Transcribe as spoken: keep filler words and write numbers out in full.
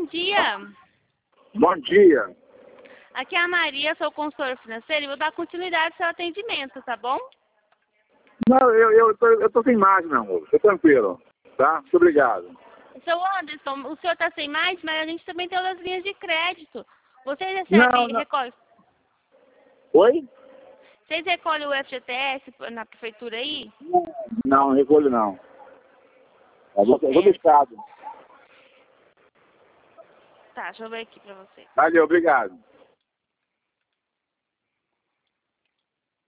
bom dia. Bom dia. Aqui é a Maria, sou consultora financeira e vou dar continuidade ao seu atendimento, tá bom? Não, eu, eu, tô, eu tô sem imagem, meu amor. Tô tranquilo, tá? Muito obrigado. Seu Anderson, o senhor está sem mais, mas a gente também tem outras linhas de crédito. Vocês Não, recebem, não. recolhem, Oi? vocês recolhem o F G T S na prefeitura aí? Não, não recolho não. Eu vou, eu vou É. do estado. Tá, deixa eu ver aqui pra você. Valeu, obrigado.